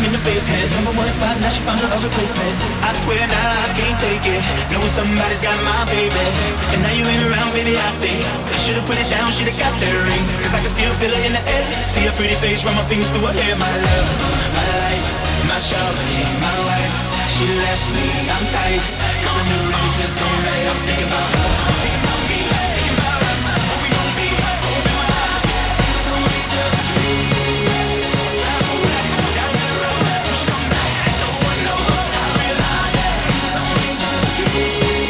in the basement. Number one spot, now she found her a replacement. I swear now I can't take it, knowing somebody's got my baby. And now you ain't around, baby, I think I should've put it down, should've got that ring. Cause I can still feel it in the air. See her pretty face, run my fingers through her hair. My love, my life, my shawty, my wife. She left me, I'm tight, cause I knew it was just don't right. I was thinking about her, thinking about me, thinking about us, what we gon' be. Open my eyes, it's only just a dream. So I travel back down that road, we should come back. No one knows, I realize it's only just a dream.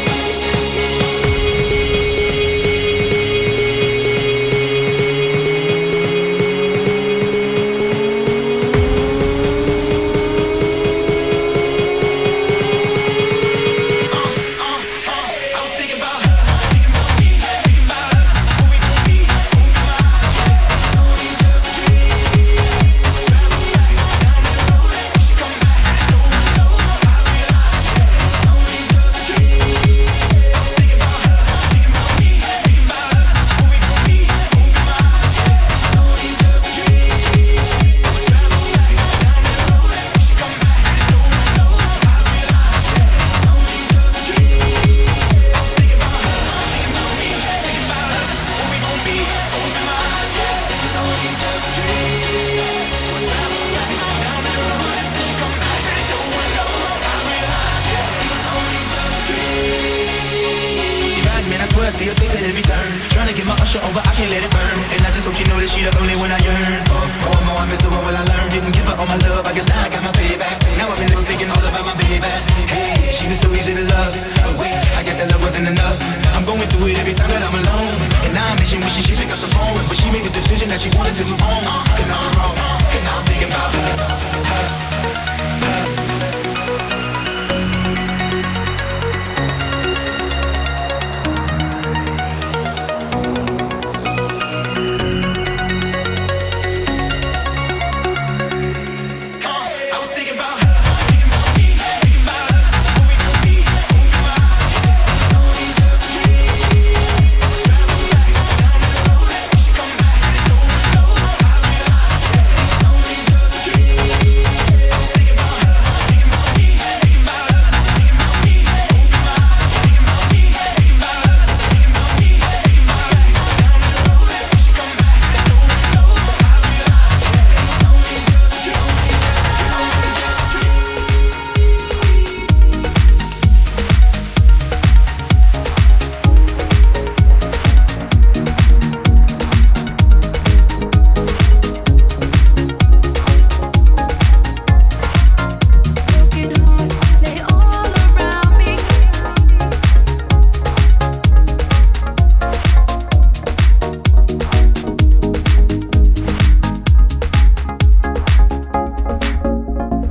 See her face at every turn, trying to get my usher over, I can't let it burn. And I just hope she know that she the only one I yearn for.